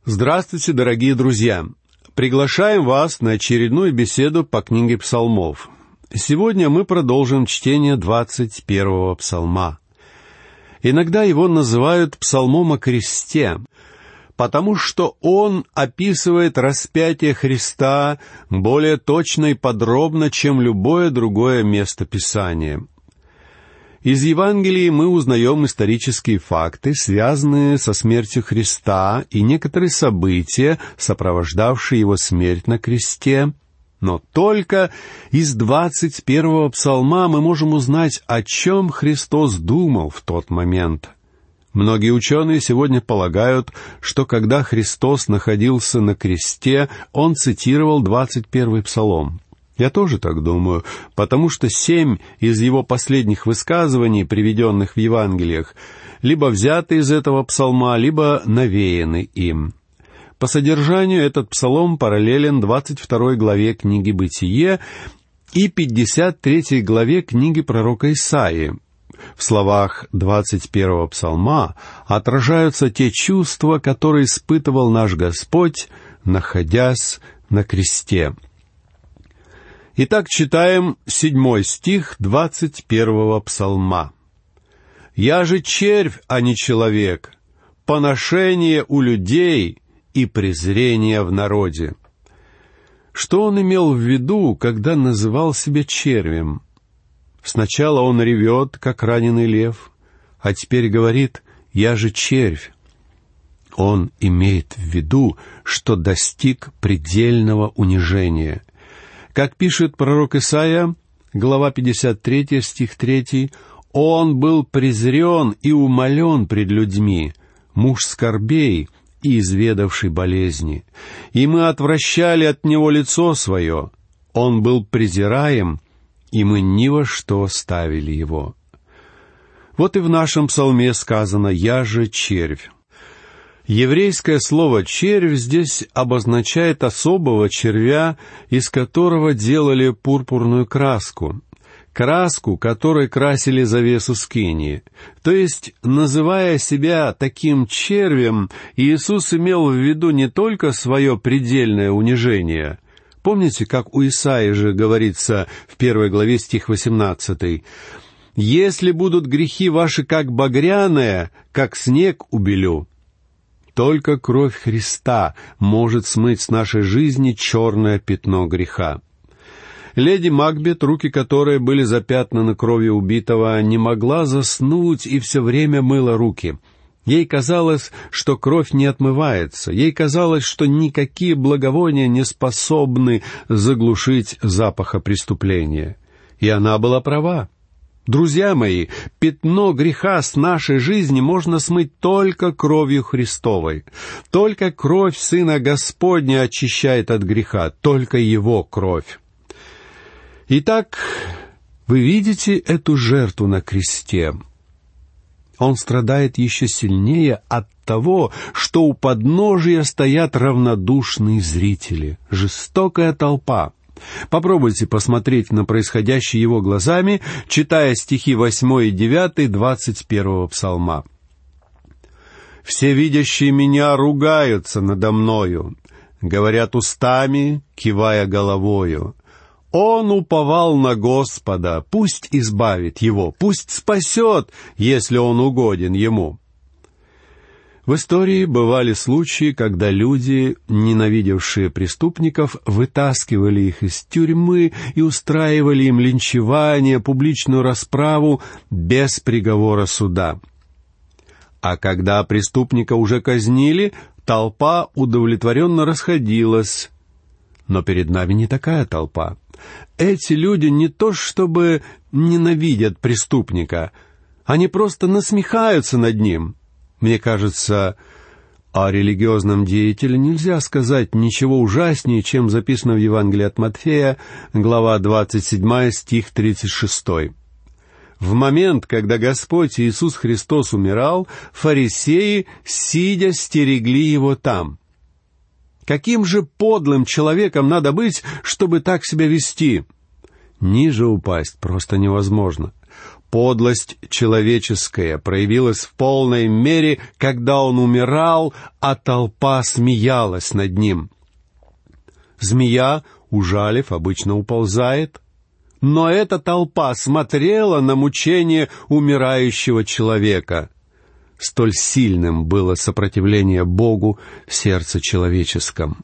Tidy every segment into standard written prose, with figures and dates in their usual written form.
Здравствуйте, дорогие друзья! Приглашаем вас на очередную беседу по книге Псалмов. Сегодня мы продолжим чтение 21-го псалма. Иногда его называют псалмом о кресте, потому что он описывает распятие Христа более точно и подробно, чем любое другое место Писания. Из Евангелия мы узнаем исторические факты, связанные со смертью Христа, и некоторые события, сопровождавшие его смерть на кресте. Но только из 21-го псалма мы можем узнать, о чем Христос думал в тот момент. Многие ученые сегодня полагают, что когда Христос находился на кресте, он цитировал 21-й псалом. Я тоже так думаю, потому что 7 из его последних высказываний, приведенных в Евангелиях, либо взяты из этого псалма, либо навеяны им. По содержанию этот псалом параллелен 22 главе книги «Бытие» и 53 главе книги пророка Исаии. В словах 21-го псалма отражаются те чувства, которые испытывал наш Господь, находясь на кресте. Итак, читаем 7 стих 21-го псалма. «Я же червь, а не человек, поношение у людей и презрение в народе». Что он имел в виду, когда называл себя червем? Сначала он ревет, как раненый лев, а теперь говорит «я же червь». Он имеет в виду, что достиг предельного унижения. Как пишет пророк Исаия, глава 53, стих 3, «Он был презрен и умолен пред людьми, муж скорбей и изведавший болезни, и мы отвращали от него лицо свое. Он был презираем, и мы ни во что ставили его». Вот и в нашем псалме сказано «я же червь». Еврейское слово «червь» здесь обозначает особого червя, из которого делали пурпурную краску, которой красили завесу скинии. То есть, называя себя таким червем, Иисус имел в виду не только свое предельное унижение. Помните, как у Исаии же говорится в 1 главе стих 18: «Если будут грехи ваши как багряные, как снег убелю». Только кровь Христа может смыть с нашей жизни черное пятно греха. Леди Макбет, руки которой были запятнаны кровью убитого, не могла заснуть и все время мыла руки. Ей казалось, что кровь не отмывается. Ей казалось, что никакие благовония не способны заглушить запаха преступления. И она была права. Друзья мои, пятно греха с нашей жизни можно смыть только кровью Христовой. Только кровь Сына Господня очищает от греха, только Его кровь. Итак, вы видите эту жертву на кресте. Он страдает еще сильнее от того, что у подножия стоят равнодушные зрители, жестокая толпа. Попробуйте посмотреть на происходящее его глазами, читая стихи 8 и 9 21-го псалма. «Все видящие меня ругаются надо мною, говорят устами, кивая головою. Он уповал на Господа, пусть избавит его, пусть спасет, если он угоден ему». В истории бывали случаи, когда люди, ненавидевшие преступников, вытаскивали их из тюрьмы и устраивали им линчевание, публичную расправу без приговора суда. А когда преступника уже казнили, толпа удовлетворенно расходилась. Но перед нами не такая толпа. Эти люди не то чтобы ненавидят преступника, они просто насмехаются над ним. Мне кажется, о религиозном деятеле нельзя сказать ничего ужаснее, чем записано в Евангелии от Матфея, глава 27, стих 36. В момент, когда Господь Иисус Христос умирал, фарисеи, сидя, стерегли Его там. Каким же подлым человеком надо быть, чтобы так себя вести? Ниже упасть просто невозможно. Подлость человеческая проявилась в полной мере, когда он умирал, а толпа смеялась над ним. Змея, ужалив, обычно уползает, но эта толпа смотрела на мучение умирающего человека. Столь сильным было сопротивление Богу в сердце человеческом.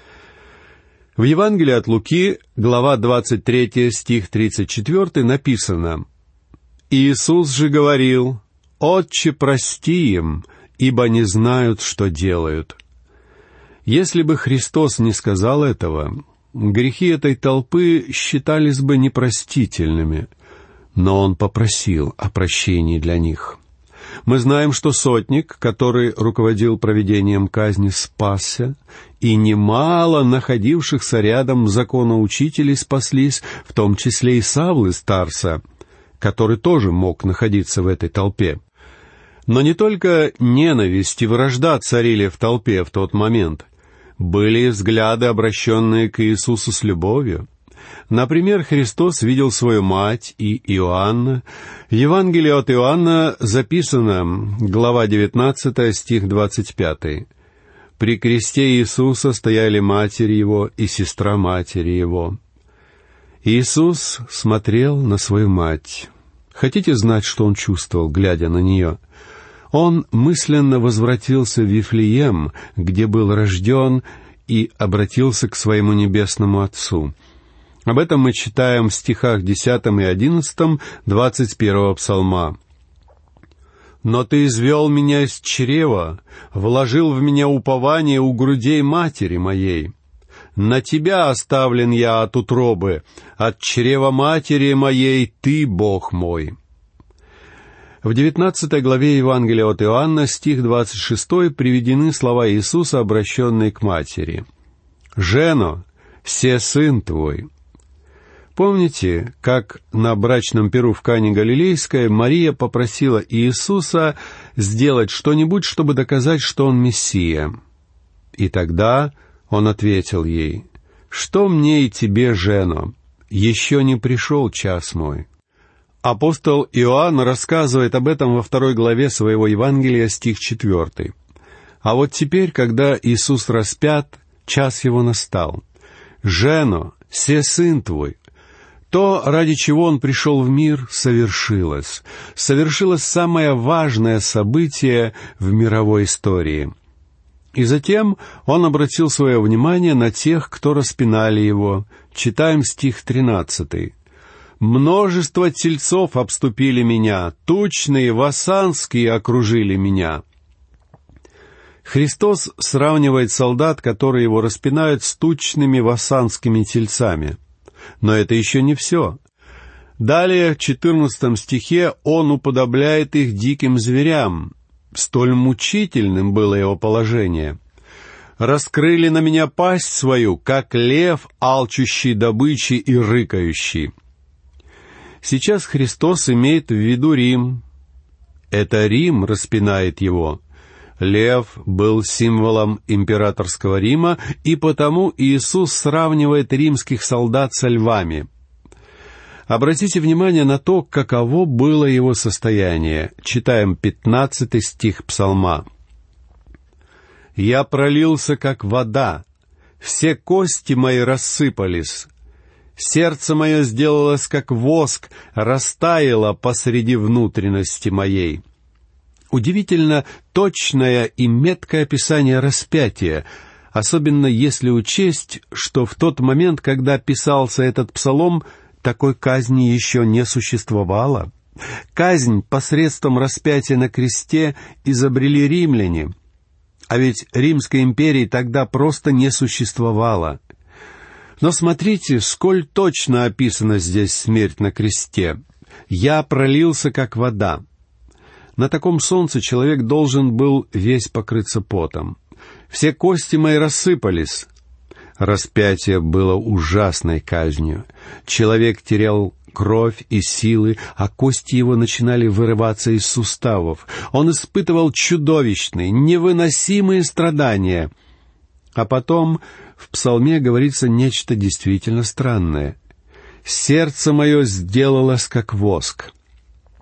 В Евангелии от Луки, глава 23, стих 34, написано: «Иисус же говорил: Отче, прости им, ибо не знают, что делают». Если бы Христос не сказал этого, грехи этой толпы считались бы непростительными, но Он попросил о прощении для них. Мы знаем, что сотник, который руководил проведением казни, спасся, и немало находившихся рядом законоучителей спаслись, в том числе и Савл из Тарса, который тоже мог находиться в этой толпе. Но не только ненависть и вражда царили в толпе в тот момент. Были взгляды, обращенные к Иисусу с любовью. Например, Христос видел свою мать и Иоанна. В Евангелии от Иоанна записано, глава 19, стих 25. «При кресте Иисуса стояли матерь Его и сестра матери Его». Иисус смотрел на свою мать. Хотите знать, что Он чувствовал, глядя на нее? Он мысленно возвратился в Вифлеем, где был рожден, и обратился к своему небесному Отцу. Об этом мы читаем в стихах 10 и 11 21 псалма. «Но Ты извел меня из чрева, вложил в меня упование у грудей матери моей. На Тебя оставлен я от утробы, от чрева матери моей Ты, Бог мой». В 19 главе Евангелия от Иоанна, стих 26, приведены слова Иисуса, обращенные к матери. «Жено, се сын твой». Помните, как на брачном пиру в Кане Галилейской Мария попросила Иисуса сделать что-нибудь, чтобы доказать, что Он Мессия? И тогда Он ответил ей: «Что мне и тебе, жено? Еще не пришел час мой». Апостол Иоанн рассказывает об этом во 2 главе своего Евангелия, стих 4. «А вот теперь, когда Иисус распят, час Его настал. Жено, се сын твой». То, ради чего Он пришел в мир, совершилось. Совершилось самое важное событие в мировой истории. И затем Он обратил свое внимание на тех, кто распинали Его. Читаем стих 13. «Множество тельцов обступили меня, тучные, вассанские окружили меня». Христос сравнивает солдат, которые Его распинают, с тучными вассанскими тельцами. Но это еще не все. Далее, в 14 стихе, Он уподобляет их диким зверям. Столь мучительным было Его положение. «Раскрыли на меня пасть свою, как лев, алчущий добычи и рыкающий». Сейчас Христос имеет в виду Рим. Это Рим распинает Его. Лев был символом императорского Рима, и потому Иисус сравнивает римских солдат со львами. Обратите внимание на то, каково было его состояние. Читаем 15 стих псалма. «Я пролился, как вода, все кости мои рассыпались. Сердце мое сделалось, как воск, растаяло посреди внутренности моей». Удивительно точное и меткое описание распятия, особенно если учесть, что в тот момент, когда писался этот псалом, такой казни еще не существовало. Казнь посредством распятия на кресте изобрели римляне, а ведь Римской империи тогда просто не существовало. Но смотрите, сколь точно описана здесь смерть на кресте. «Я пролился, как вода». На таком солнце человек должен был весь покрыться потом. «Все кости мои рассыпались». Распятие было ужасной казнью. Человек терял кровь и силы, а кости его начинали вырываться из суставов. Он испытывал чудовищные, невыносимые страдания. А потом в псалме говорится нечто действительно странное. «Сердце мое сделалось, как воск».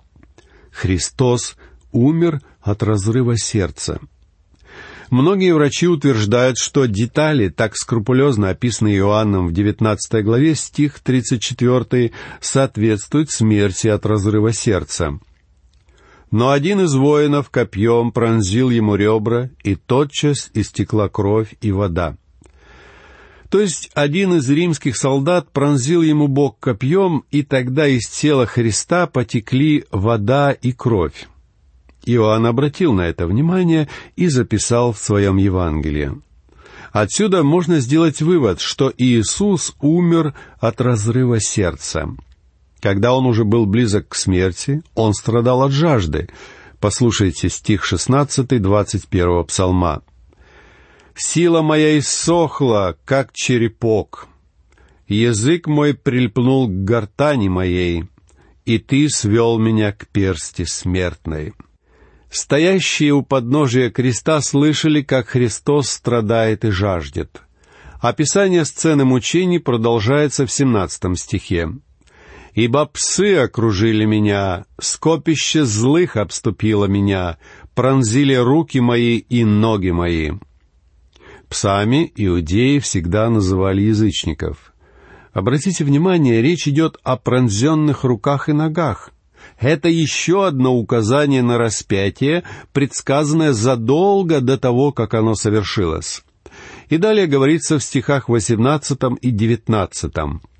Христос умер от разрыва сердца. Многие врачи утверждают, что детали, так скрупулезно описанные Иоанном в 19 главе, стих 34, соответствуют смерти от разрыва сердца. Но один из воинов копьем пронзил ему ребра, и тотчас истекла кровь и вода. То есть один из римских солдат пронзил ему бок копьем, и тогда из тела Христа потекли вода и кровь. Иоанн обратил на это внимание и записал в своем Евангелии. Отсюда можно сделать вывод, что Иисус умер от разрыва сердца. Когда Он уже был близок к смерти, Он страдал от жажды. Послушайте стих 16, 21 псалма. «Сила моя иссохла, как черепок, язык мой прильпнул к гортани моей, и Ты свел меня к персти смертной». Стоящие у подножия креста слышали, как Христос страдает и жаждет. Описание сцены мучений продолжается в 17 стихе. «Ибо псы окружили меня, скопище злых обступило меня, пронзили руки мои и ноги мои». Псами иудеи всегда называли язычников. Обратите внимание, речь идет о пронзенных руках и ногах. Это еще одно указание на распятие, предсказанное задолго до того, как оно совершилось. И далее говорится в стихах 18 и 19.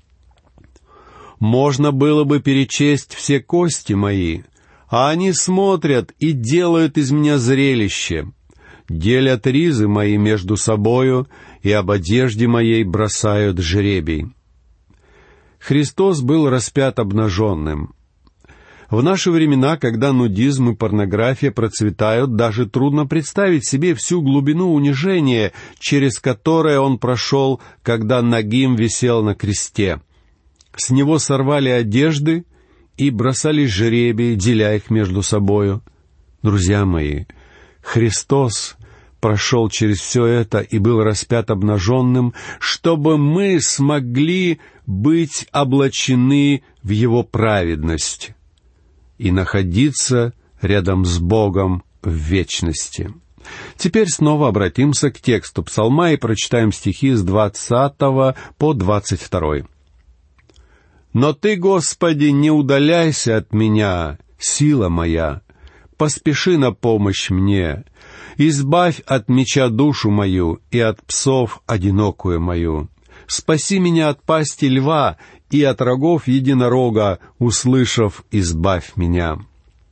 «Можно было бы перечесть все кости мои, а они смотрят и делают из меня зрелище. Делят ризы мои между собою, и об одежде моей бросают жребий». Христос был распят обнаженным. В наши времена, когда нудизм и порнография процветают, даже трудно представить себе всю глубину унижения, через которое Он прошел, когда нагим висел на кресте. С Него сорвали одежды и бросали жребий, деля их между собою. Друзья мои, Христос прошел через все это и был распят обнаженным, чтобы мы смогли быть облачены в Его праведность и находиться рядом с Богом в вечности. Теперь снова обратимся к тексту псалма и прочитаем стихи с 20 по 22. «Но Ты, Господи, не удаляйся от меня, сила моя, поспеши на помощь мне, избавь от меча душу мою и от псов одинокую мою. Спаси меня от пасти льва и от рогов единорога, услышав, избавь меня».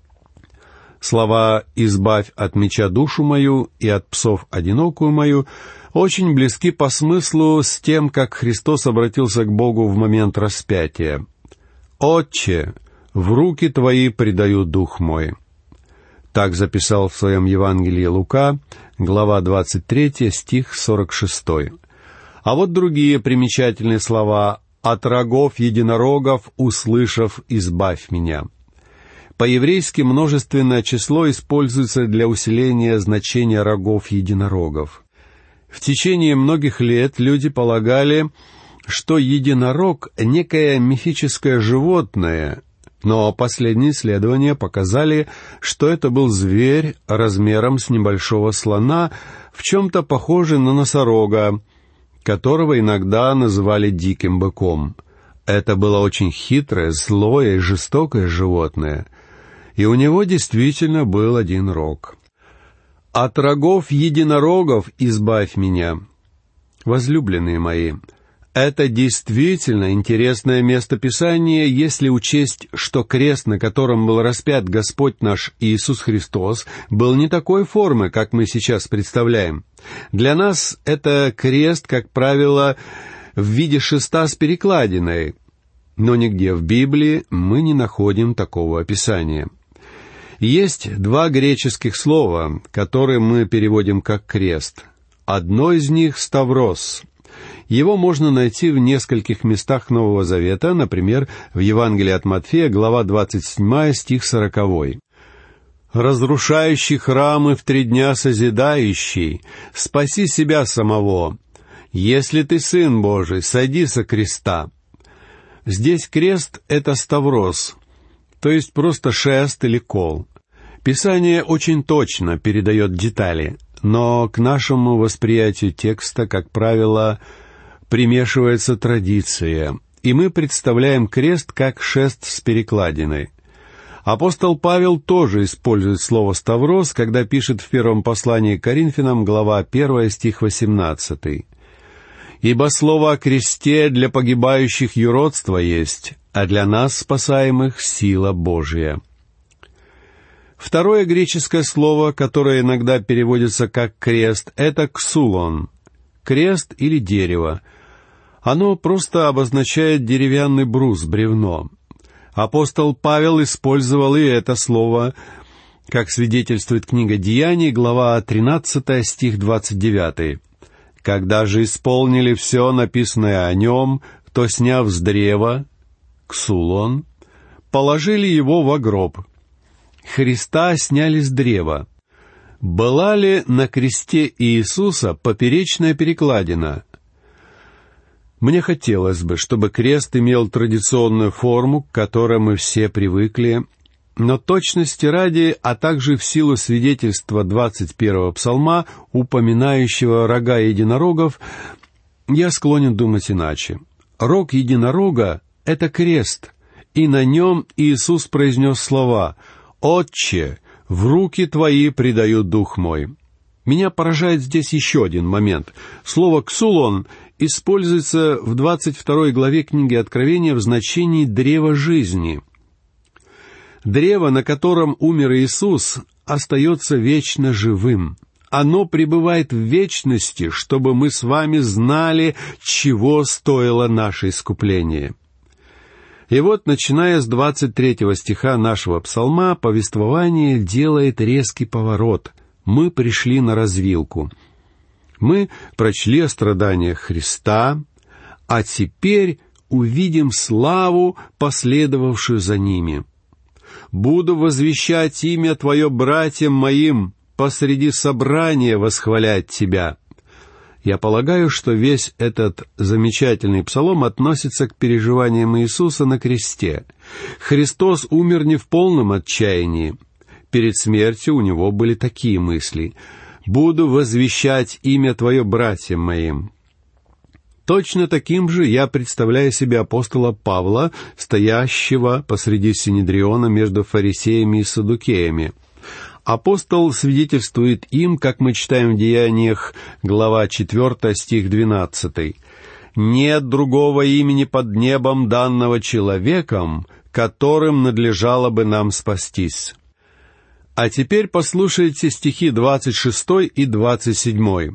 Слова «избавь от меча душу мою и от псов одинокую мою» очень близки по смыслу с тем, как Христос обратился к Богу в момент распятия. «Отче, в руки Твои предаю дух мой». Так записал в своем Евангелии Лука, глава 23, стих 46. А вот другие примечательные слова: «От рогов единорогов, услышав, избавь меня». По-еврейски множественное число используется для усиления значения рогов единорогов. В течение многих лет люди полагали, что единорог — некое мифическое животное, но последние исследования показали, что это был зверь размером с небольшого слона, в чем-то похожий на носорога, которого иногда называли диким быком. Это было очень хитрое, злое и жестокое животное, и у него действительно был один рог. «От рогов единорогов избавь меня». Возлюбленные мои, это действительно интересное местописание, если учесть, что крест, на котором был распят Господь наш Иисус Христос, был не такой формы, как мы сейчас представляем. Для нас это крест, как правило, в виде шеста с перекладиной, но нигде в Библии мы не находим такого описания. Есть два греческих слова, которые мы переводим как «крест». Одно из них — «ставрос». Его можно найти в нескольких местах Нового Завета, например, в Евангелии от Матфея, глава 27, стих 40. «Разрушающий храмы в 3 дня созидающий, спаси себя самого. Если ты Сын Божий, сойди со креста». Здесь крест — это ставрос, то есть просто шест или кол. Писание очень точно передает детали, но к нашему восприятию текста, как правило, примешивается традиция, и мы представляем крест как шест с перекладиной. Апостол Павел тоже использует слово «ставрос», когда пишет в первом послании к Коринфянам, глава 1, стих 18. «Ибо слово о кресте для погибающих юродство есть, а для нас, спасаемых, сила Божия». Второе греческое слово, которое иногда переводится как «крест», это «ксулон», крест или дерево. Оно просто обозначает деревянный брус, бревно. Апостол Павел использовал и это слово, как свидетельствует книга Деяний, глава 13, стих 29. «Когда же исполнили все написанное о нем, то, сняв с древа, ксулон, положили его во гроб». Христа сняли с древа. Была ли на кресте Иисуса поперечная перекладина? Мне хотелось бы, чтобы крест имел традиционную форму, к которой мы все привыкли, но точности ради, а также в силу свидетельства 21-го псалма, упоминающего рога единорогов, я склонен думать иначе. Рог единорога — это крест, и на нем Иисус произнес слова: «Отче, в руки Твои предаю дух мой». Меня поражает здесь еще один момент. Слово «ксулон» используется в 22 главе книги Откровения в значении «древо жизни». Древо, на котором умер Иисус, остается вечно живым. Оно пребывает в вечности, чтобы мы с вами знали, чего стоило наше искупление. И вот, начиная с 23 стиха нашего псалма, повествование делает резкий поворот. Мы пришли на развилку. Мы прочли о страданиях Христа, а теперь увидим славу, последовавшую за ними. «Буду возвещать имя Твое братьям моим, посреди собрания восхвалять Тебя». Я полагаю, что весь этот замечательный псалом относится к переживаниям Иисуса на кресте. Христос умер не в полном отчаянии. Перед смертью у Него были такие мысли: «Буду возвещать имя Твое братьям моим». Точно таким же я представляю себе апостола Павла, стоящего посреди Синедриона между фарисеями и саддукеями. Апостол свидетельствует им, как мы читаем в Деяниях, глава 4, стих 12. «Нет другого имени под небом, данного человеком, которым надлежало бы нам спастись». А теперь послушайте стихи 26 и 27.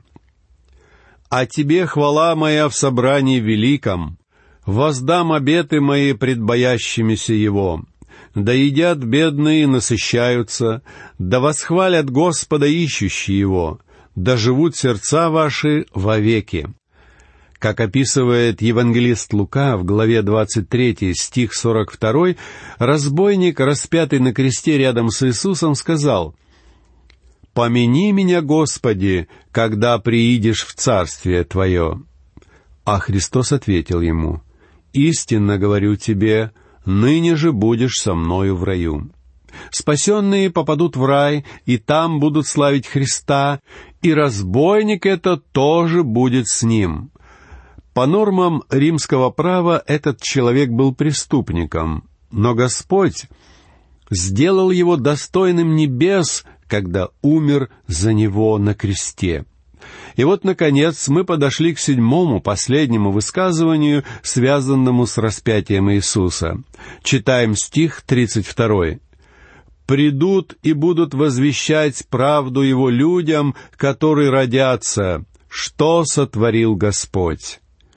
«А Тебе хвала моя в собрании великом, воздам обеты мои пред боящимися Его. Да едят бедные и насыщаются, да восхвалят Господа ищущие Его, да живут сердца ваши вовеки». Как описывает евангелист Лука в главе 23, стих 42, разбойник, распятый на кресте рядом с Иисусом, сказал: «Помяни меня, Господи, когда приидешь в царствие Твое». А Христос ответил ему: «Истинно говорю тебе, ныне же будешь со мною в раю». Спасенные попадут в рай, и там будут славить Христа, и разбойник этот тоже будет с ним. По нормам римского права этот человек был преступником, но Господь сделал его достойным небес, когда умер за него на кресте. И вот, наконец, мы подошли к 7-му, последнему высказыванию, связанному с распятием Иисуса. Читаем стих 32. «Придут и будут возвещать правду Его людям, которые родятся, что сотворил Господь».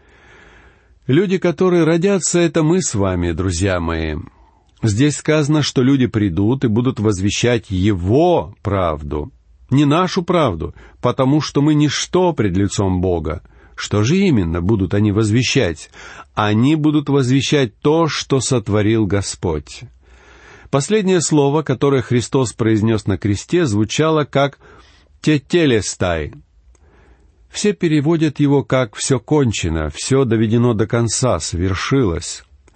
Люди, которые родятся, — это мы с вами, друзья мои. Здесь сказано, что люди придут и будут возвещать Его правду, не нашу правду, потому что мы ничто пред лицом Бога. Что же именно будут они возвещать? Они будут возвещать то, что сотворил Господь. Последнее слово, которое Христос произнес на кресте, звучало как «тетелестай». Все переводят его как «все кончено», «все доведено до конца», «свершилось».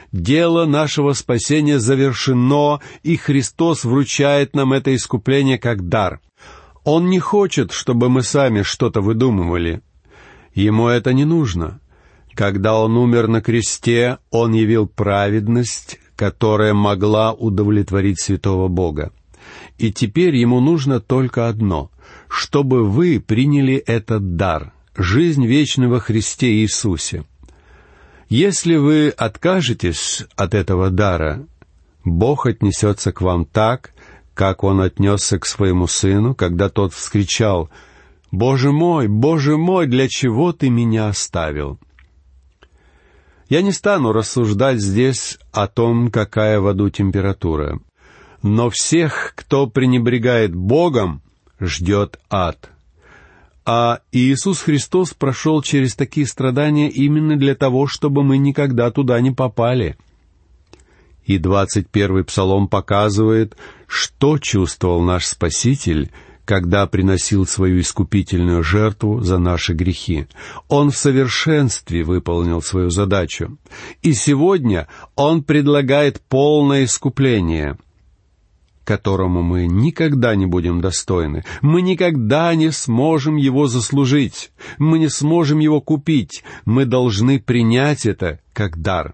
Дело нашего спасения завершено, и Христос вручает нам это искупление как дар. Он не хочет, чтобы мы сами что-то выдумывали. Ему это не нужно. Когда Он умер на кресте, Он явил праведность, которая могла удовлетворить святого Бога. И теперь Ему нужно только одно — чтобы вы приняли этот дар — жизнь вечную во Христе Иисусе. Если вы откажетесь от этого дара, Бог отнесется к вам так, как Он отнесся к своему Сыну, когда Тот вскричал: Боже мой, для чего Ты меня оставил?» Я не стану рассуждать здесь о том, какая в аду температура. Но всех, кто пренебрегает Богом, ждет ад. А Иисус Христос прошел через такие страдания именно для того, чтобы мы никогда туда не попали. И 21-й Псалом показывает, что чувствовал наш Спаситель, когда приносил свою искупительную жертву за наши грехи. Он в совершенстве выполнил свою задачу. И сегодня Он предлагает полное искупление, которому мы никогда не будем достойны. Мы никогда не сможем его заслужить. Мы не сможем его купить. Мы должны принять это как дар.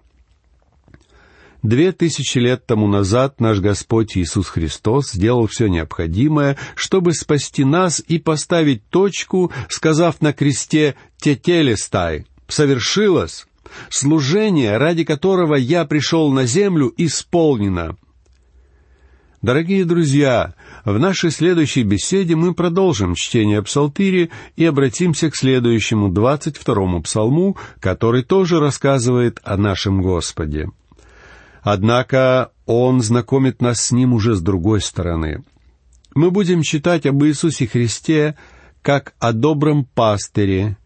2000 лет тому назад наш Господь Иисус Христос сделал все необходимое, чтобы спасти нас и поставить точку, сказав на кресте «Тетелестай» — «совершилось». Служение, ради которого я пришел на землю, исполнено. Дорогие друзья, в нашей следующей беседе мы продолжим чтение Псалтири и обратимся к следующему, 22-му псалму, который тоже рассказывает о нашем Господе. Однако он знакомит нас с ним уже с другой стороны. Мы будем читать об Иисусе Христе как о добром пастыре,